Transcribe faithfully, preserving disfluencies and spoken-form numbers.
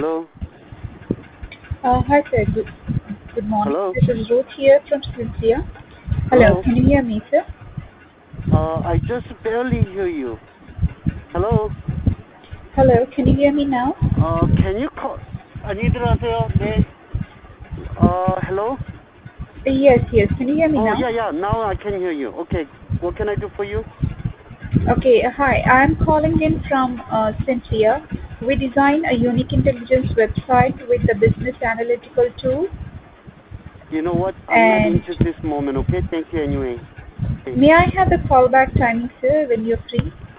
Hello? Uh, hi sir, good, good morning. Hello? This is Ruth here from Cynthia. Hello, Hello? can you hear me, sir? Uh, I just barely hear you. Hello? Hello, can you hear me now? Uh, can you call? 안녕하세요. 네. Uh, hello? Uh, yes, yes. Can you hear me Oh, now? yeah, yeah. Now I can hear you. Okay. What can I do for you? Okay, uh, hi. I'm calling in from uh, Cynthia. We design a unique intelligence website with a business analytical tool. You know what? I'm not And into this moment, okay? Thank you anyway. Okay. may I have the callback timing, sir, when you're free?